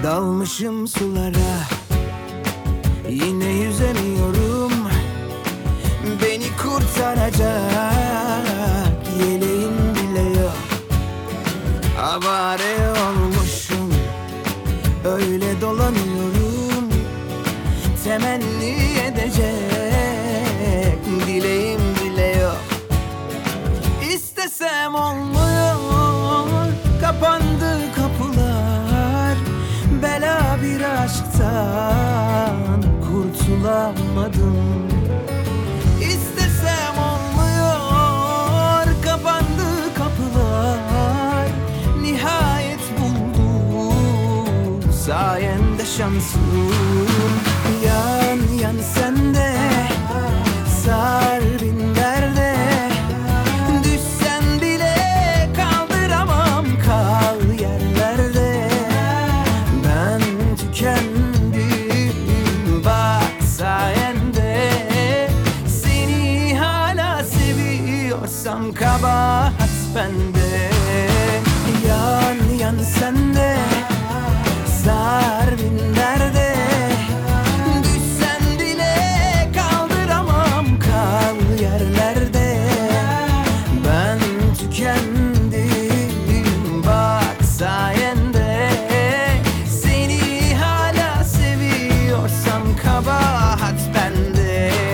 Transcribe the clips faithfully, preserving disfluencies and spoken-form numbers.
Dalmışım sulara, yine yüzemiyorum. Beni kurtaracak yeleğim bile yok. Avare olmuşum, öyle dolanıyorum. Temenni edecek dileğim bile yok. İstesem olmuyor, kapandı kapılar. Bela bir aşktan kurtulamadım. İstesem olmuyor, kapandı kapılar. Nihayet buldum sayende şansım. Yan yan sende, sar bin derde. Düşsen bile kaldıramam, kal yerlerde. Ben tükendim bak sayende. Seni hala seviyorsam kabahat bende. Yan yan sende, sar bin derde. Düşsen bile kaldıramam, kal yerlerde. Ben tükendim bak sayende. Seni hala seviyorsam kabahat bende.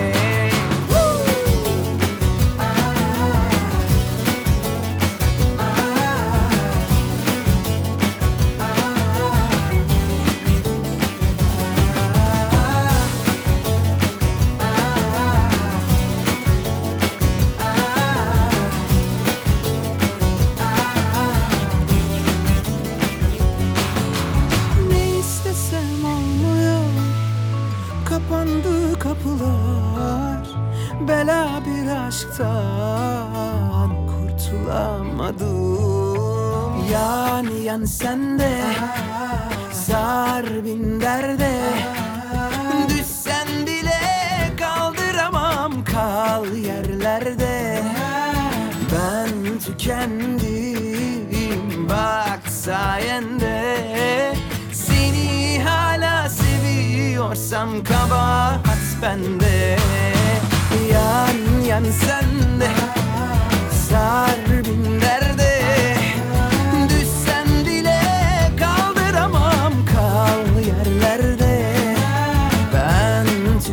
Kapandı kapılar, bela bir aşktan kurtulamadım. Yan yan sende, sar bin derde. Düşsen bile kaldıramam, kal yerlerde. Ben tükendim bak sayende. Seni hala seviyorsam kabahat bende. Yan yan sende, sar bin derde. Düşsen bile kaldıramam, kal yerlerde. Ben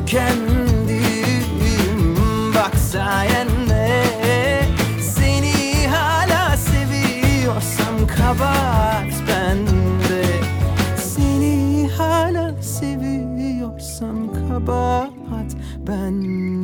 tükendim bak sayende. Seni hala seviyorsam kabahat bende. Seni hala seviyorsam kabahat bende.